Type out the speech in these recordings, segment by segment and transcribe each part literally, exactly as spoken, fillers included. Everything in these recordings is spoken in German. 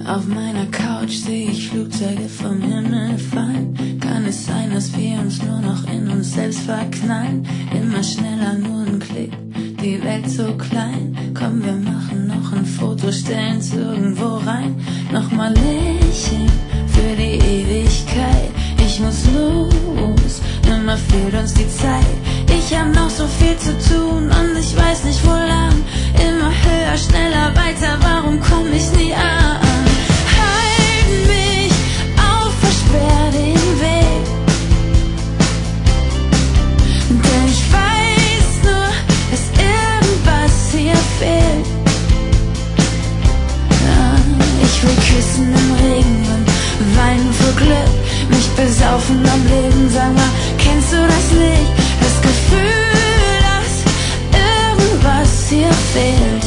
Auf meiner Couch sehe ich Flugzeuge vom Himmel fallen. Kann es sein, dass wir uns nur noch in uns selbst verknallen? Immer schneller, nur ein Klick, die Welt so klein. Komm, wir machen noch ein Foto, stellen's irgendwo rein. Nochmal Lächeln für die Ewigkeit. Ich muss los, immer fehlt uns die Zeit. Ich hab noch so viel zu tun und ich weiß nicht wo lang. Immer höher, schneller, weiter, warum komm ich nie an? Halt mich auf, versperr den Weg. Denn ich weiß nur, dass irgendwas hier fehlt. Ja, ich will küssen im Regen und weinen vor Glück. Mich besaufen am Leben, sag mal, kennst du das nicht? Das Gefühl, dass irgendwas hier fehlt.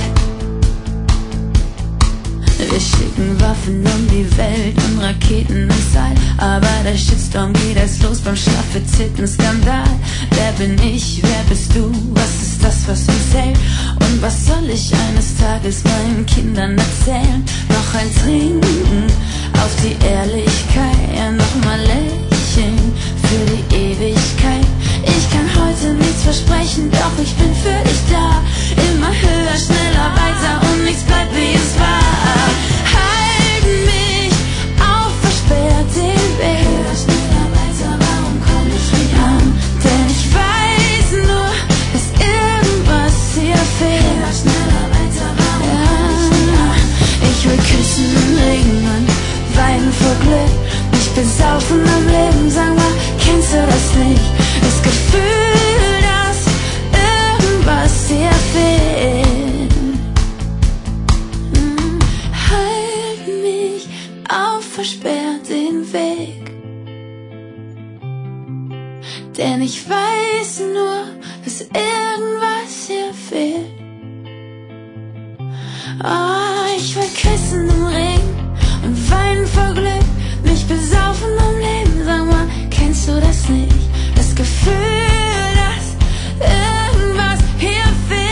Wir schicken Waffen um die Welt und Raketen ins All. Aber der Shitstorm geht erst los beim schlaffezierten Skandal. Wer bin ich, wer bist du, was ist das, was uns hält? Und was soll ich eines Tages meinen Kindern erzählen? Noch ein Trinken auf die Ehrlichkeit, ja, nochmal lächeln für die Ewigkeit. Ich kann heute nichts versprechen, doch ich bin für dich da. Immer höher, schneller, weiter und nichts bleibt wie es war. Halt mich auf, versperr den Weg. Höher, schneller, weiter, warum komm ich nie an? Denn ich weiß nur, dass irgendwas hier fehlt. Höher, schneller, weiter, warum ja, komm ich nie an? Ich will küssen im Regen und weinen vor Glück. Mich besaufen am Leben, sag mal, kennst du das nicht? Das Gefühl, dass irgendwas hier fehlt. Hm, halt mich auf, versperr den Weg. Denn ich weiß nur, dass irgendwas hier fehlt. Oh, ich will küssen im Regen und weinen vor Glück. Mich besaufen am Leben, sag mal, kennst du das nicht? Das Gefühl, dass irgendwas hier fehlt.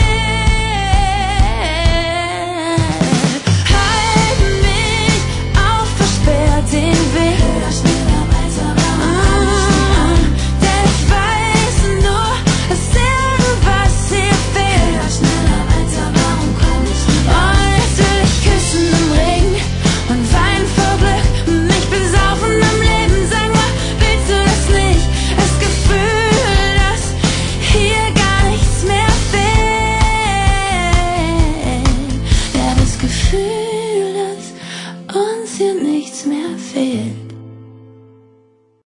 Halt mich auf, versperr den Weg. Höher, schneller, weiter, warum komm ich nie an? Denn ich weiß nur, dass irgendwas hier fehlt. Höher, schneller, weiter, warum komm ich nie an? Oh, jetzt will ich küssen im Regen und weinen vor Glück. Mich besaufen am Leben, sag mal, willst du das nicht? Das Gefühl, dass hier gar nichts mehr fehlt. Ja, das Gefühl, dass uns hier nichts mehr fehlt.